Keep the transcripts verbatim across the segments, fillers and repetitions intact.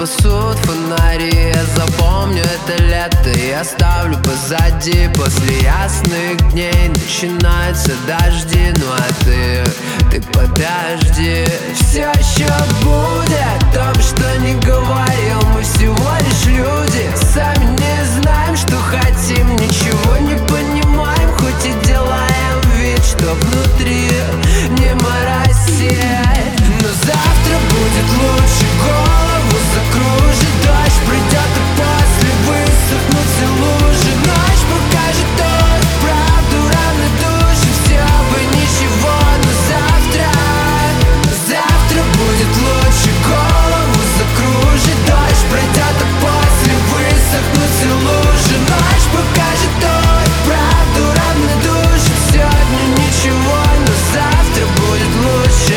спасут фонари. Я запомню это лето и оставлю позади. После ясных дней начинаются дожди. Ну а ты, ты подожди. Все еще будет то, что не говорил. Мы всего лишь люди, сами не знаем, что хотим. Ничего не понимаем, хоть и делаем вид, что внутри не моросит. Но завтра будет лучше, голову закружит дождь. Придет и после высохнут все лужи. Ночь покажет только правду равнодушие. Все бы ничего, но завтра, завтра будет лучше, голову закружит дождь. Придет и после высохнут все лужи. Ночь покажет только правду равнодушие. Сегодня ничего, но завтра будет лучше.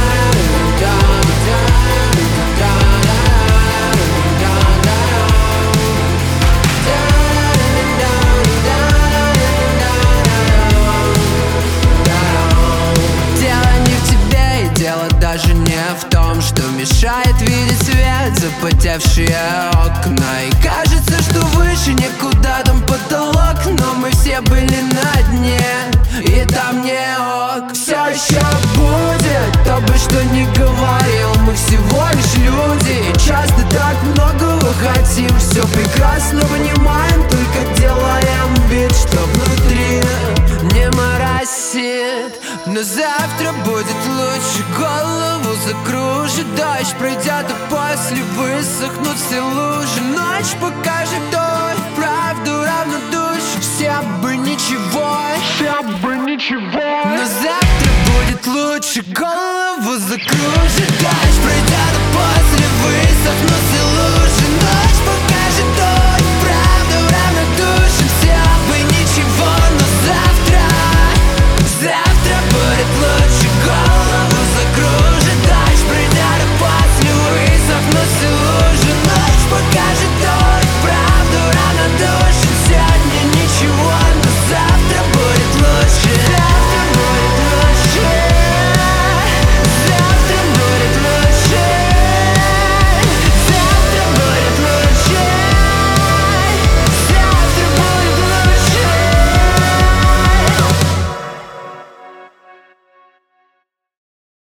Даже не в том, что мешает видеть свет, запотевшие окна. И кажется, что выше некуда, там потолок, но мы все были на дне, и там не ок. Все еще будет, то бы что не говорил. Мы всего лишь люди, и часто так многого хотим. Все прекрасно понимаем, только делаем вид, что внутри не моросит. Но завтра будет лучше, голову закружит дождь. Пройдет и после высохнут все лужи. Ночь покажет дождь, правду равнодушие. Все бы ничего, все бы ничего. Но завтра будет лучше, голову закружит дождь. Пройдет и после